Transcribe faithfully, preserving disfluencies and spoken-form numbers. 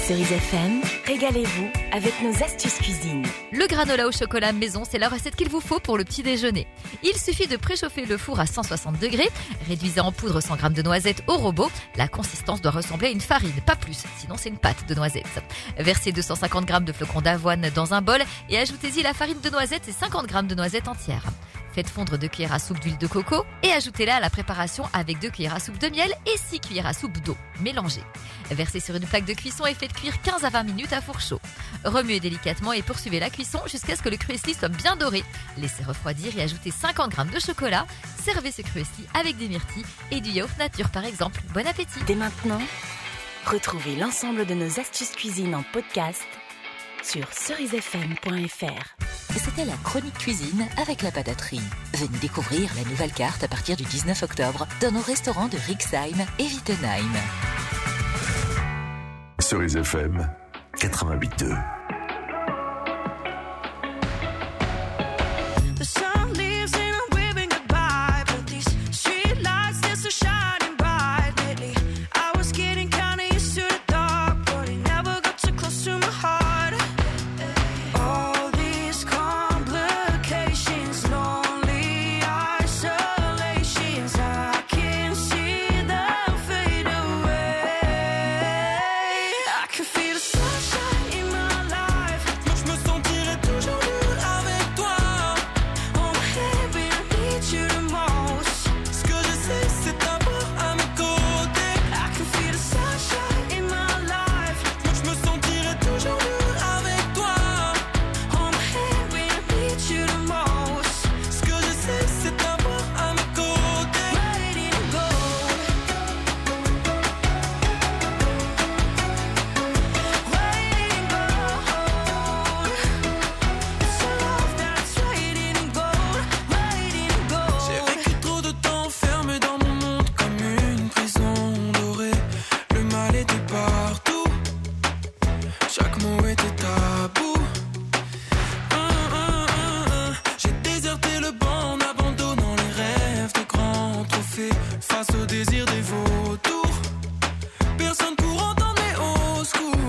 Cerise F M, régalez-vous avec nos astuces cuisine. Le granola au chocolat maison, c'est la recette qu'il vous faut pour le petit déjeuner. Il suffit de préchauffer le four à cent soixante degrés, réduisez en poudre cent grammes de noisettes au robot. La consistance doit ressembler à une farine, pas plus, sinon c'est une pâte de noisettes. Versez deux cent cinquante grammes de flocons d'avoine dans un bol et ajoutez-y la farine de noisettes et cinquante grammes de noisettes entières. Faites fondre deux cuillères à soupe d'huile de coco et ajoutez-la à la préparation avec deux cuillères à soupe de miel et six cuillères à soupe d'eau. Mélangez. Versez sur une plaque de cuisson et faites cuire quinze à vingt minutes à four chaud. Remuez délicatement et poursuivez la cuisson jusqu'à ce que le cruesli soit bien doré. Laissez refroidir et ajoutez cinquante grammes de chocolat. Servez ce cruesli avec des myrtilles et du yaourt nature par exemple. Bon appétit. Dès maintenant, retrouvez l'ensemble de nos astuces cuisine en podcast sur cerise f m point f r. C'était la chronique cuisine avec la pataterie. Venez découvrir la nouvelle carte à partir du dix-neuf octobre dans nos restaurants de Rixheim et Wittenheim. Cerise F M quatre-vingt-huit deux.